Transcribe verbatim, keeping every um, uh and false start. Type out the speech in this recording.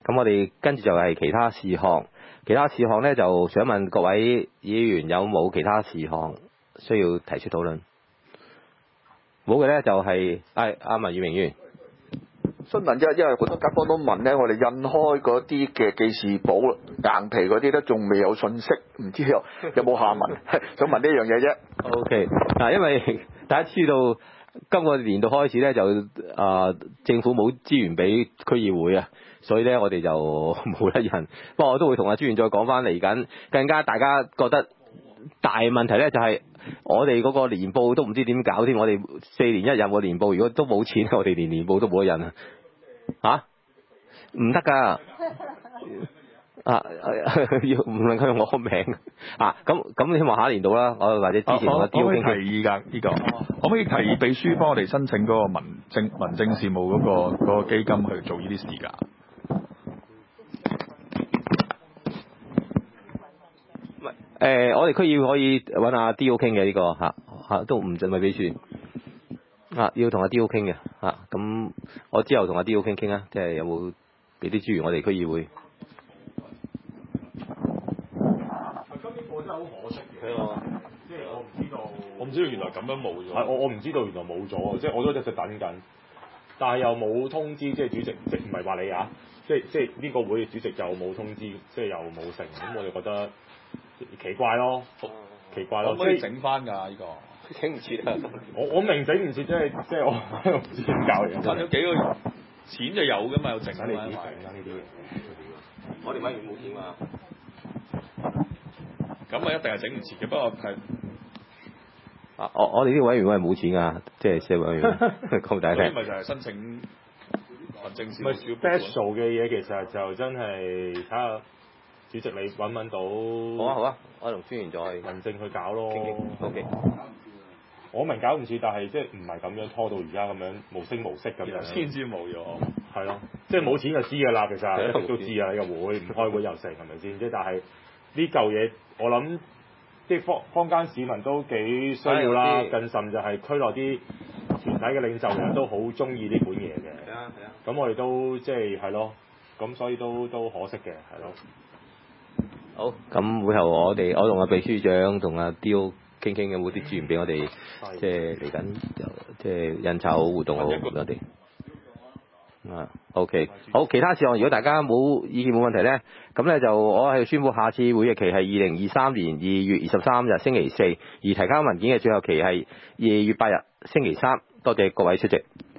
咁我哋跟住就係其他事項，其他事項咧就想問各位議員有冇其他事項需要提出討論？冇嘅咧就係誒阿文裕明議員。 新聞啫，因為好多街坊都問咧，我哋印開嗰啲嘅記事簿硬皮嗰啲咧，仲未有信息，唔知有有冇下文？想問呢樣嘢啫。 O K 嗱，因為大家知道今個年度開始咧就啊、呃、政府冇資源俾區議會啊，所以咧我哋就冇得印。不過我都會同阿朱元再講翻嚟緊，更加大家覺得大問題咧就係我哋嗰個年報都唔知點搞添。我哋四年一印個年報，如果都冇錢，我哋連年報都冇得印啊！嚇，唔得㗎！啊，要唔能夠用我個名啊？咁咁希望下一年度啦，我或者之前我可唔可以提議㗎？呢、這個可唔可以提議秘書幫我哋申請嗰個民政民政事務嗰、那個那個基金去做呢啲事㗎？ 唔係誒，我哋區議會可以揾阿 D O 傾嘅呢個嚇嚇，都唔準咪秘書啊，要同阿 D O 傾嘅嚇。咁我之後同阿 D O 傾傾啊，即係有冇俾啲資源我哋區議會？ 好可惜嘅，即係我唔知道，我唔知道原來咁樣冇咗。係我我唔知道原來冇咗，即係我都一直等緊，但係又冇通知，即係主席，即唔係話你啊，即係即係呢個會主席又冇通知，即係又冇成，咁我就覺得奇怪咯，奇怪咯。 可唔可以整翻㗎？呢個整唔切啊！ 我我明整唔切，即係即係我唔知點教嚟。 賺咗幾個月錢就有㗎嘛，有整啊嘛。 你自己整啦呢啲嘢， 我哋委員冇錢嘛。 咁啊，一定係整唔切嘅。不過係啊，我我哋呢個委員會係冇錢㗎，即係社會委員會講大聽。 咪就係申請民政事務。 唔係 special 嘅嘢，其實就真係睇下主席你揾唔揾到。 好啊好啊，我同專員再民政去搞咯。 O K。 我明搞唔切，但係即係唔係咁樣拖到而家咁樣無聲無息咁樣。 先知冇咗。 係咯，即係冇錢就知㗎啦，其實一直都知啊，呢個會唔開會又成係咪先？即係但係呢嚿嘢，我諗即係坊坊間市民都幾需要啦，更甚就係區內啲團體嘅領袖人都好中意呢本嘢嘅。係啊係啊。咁我哋都即係係咯，咁所以都都可惜嘅，係咯。 好，咁會後我哋我同阿秘書長同阿 D.O 傾傾有冇啲資源俾我哋，即係嚟緊即係印鈔活動好我哋。啊 ，OK， 好，其他事項如果大家冇意見冇問題咧，咁咧就我係宣布下次會議期係二零二三年二月二十三日星期四，而提交文件嘅最後期係二月八日星期三。多謝各位出席。